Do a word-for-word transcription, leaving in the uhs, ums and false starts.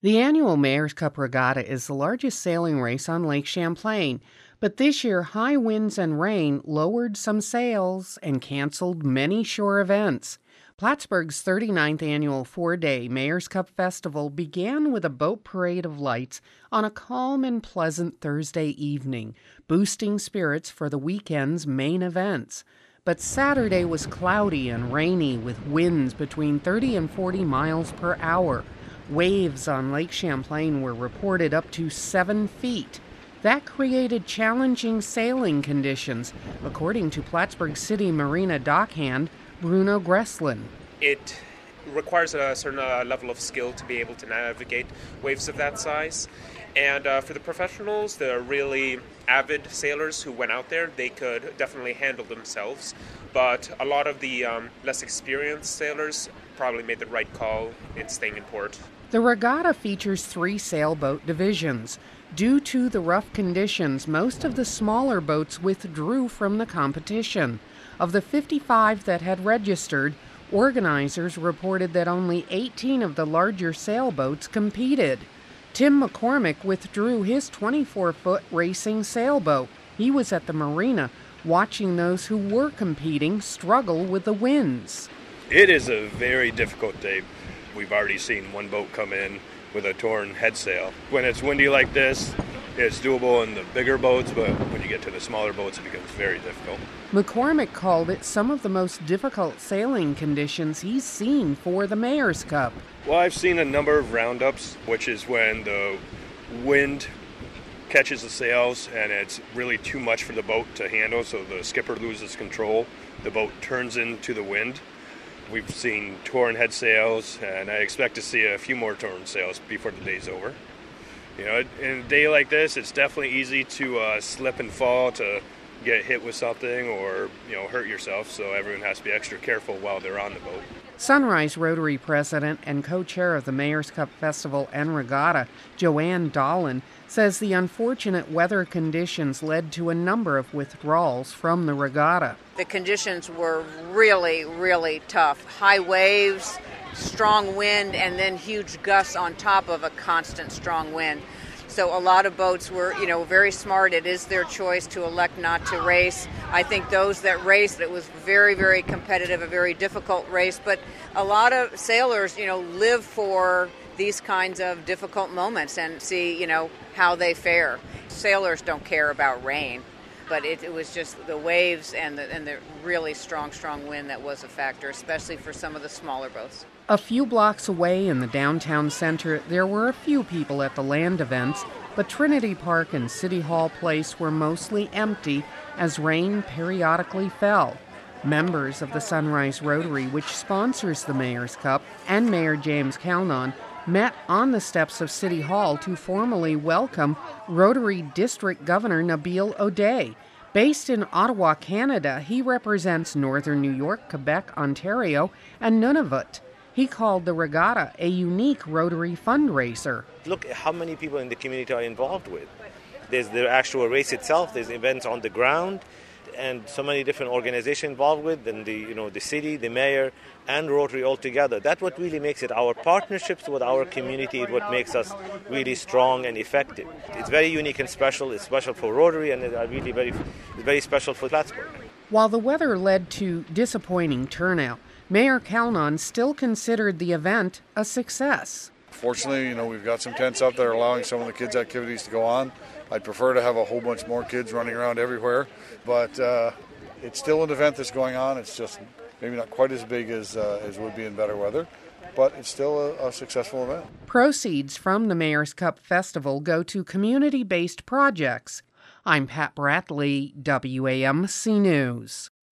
The annual Mayor's Cup Regatta is the largest sailing race on Lake Champlain, but this year high winds and rain lowered some sails and canceled many shore events. Plattsburgh's thirty-ninth annual four-day Mayor's Cup Festival began with a boat parade of lights on a calm and pleasant Thursday evening, boosting spirits for the weekend's main events. But Saturday was cloudy and rainy with winds between thirty and forty miles per hour. Waves on Lake Champlain were reported up to seven feet. That created challenging sailing conditions, according to Plattsburgh City Marina dockhand Bruno Greslin. It requires a certain uh, level of skill to be able to navigate waves of that size. And uh, for the professionals, the really avid sailors who went out there, they could definitely handle themselves. But a lot of the um, less experienced sailors probably made the right call in staying in port. The regatta features three sailboat divisions. Due to the rough conditions, most of the smaller boats withdrew from the competition. Of the fifty-five that had registered, organizers reported that only eighteen of the larger sailboats competed. Tim McCormick withdrew his twenty-four-foot racing sailboat. He was at the marina watching those who were competing struggle with the winds. It is a very difficult day. We've already seen one boat come in with a torn head sail. When it's windy like this, it's doable in the bigger boats, but when you get to the smaller boats, it becomes very difficult. McCormick called it some of the most difficult sailing conditions he's seen for the Mayor's Cup. Well, I've seen a number of roundups, which is when the wind catches the sails and it's really too much for the boat to handle, so the skipper loses control. The boat turns into the wind. We've seen torn head sails, and I expect to see a few more torn sails before the day's over. You know, in a day like this, it's definitely easy to uh, slip and fall, to get hit with something or, you know, hurt yourself, so everyone has to be extra careful while they're on the boat. Sunrise Rotary president and co-chair of the Mayor's Cup Festival and Regatta, Joanne Dolan, says the unfortunate weather conditions led to a number of withdrawals from the regatta. The conditions were really, really tough. High waves, strong wind, and then huge gusts on top of a constant strong wind. So a lot of boats were, you know, very smart. It is their choice to elect not to race. I think those that raced, it was very, very competitive, a very difficult race. But a lot of sailors, you know, live for these kinds of difficult moments and see, you know, how they fare. Sailors don't care about rain, but it, it was just the waves and the, and the really strong, strong wind that was a factor, especially for some of the smaller boats. A few blocks away in the downtown center, there were a few people at the land events, but Trinity Park and City Hall Place were mostly empty as rain periodically fell. Members of the Sunrise Rotary, which sponsors the Mayor's Cup, and Mayor James Calnon met on the steps of City Hall to formally welcome Rotary District Governor Nabil O'Day. Based in Ottawa, Canada, he represents Northern New York, Quebec, Ontario, and Nunavut. He called the regatta a unique Rotary fundraiser. Look at how many people in the community are involved with. There's the actual race itself, there's events on the ground, and so many different organizations involved with, and the you know the city, the mayor, and Rotary all together. That's what really makes it. Our partnerships with our community is what makes us really strong and effective. It's very unique and special. It's special for Rotary, and it's really very, it's very special for Plattsburgh. While the weather led to disappointing turnout, Mayor Calnon still considered the event a success. Fortunately, you know, we've got some tents up that are allowing some of the kids' activities to go on. I'd prefer to have a whole bunch more kids running around everywhere, but uh, it's still an event that's going on. It's just maybe not quite as big as, uh, as would be in better weather, but it's still a, a successful event. Proceeds from the Mayor's Cup Festival go to community-based projects. I'm Pat Bradley, W A M C News.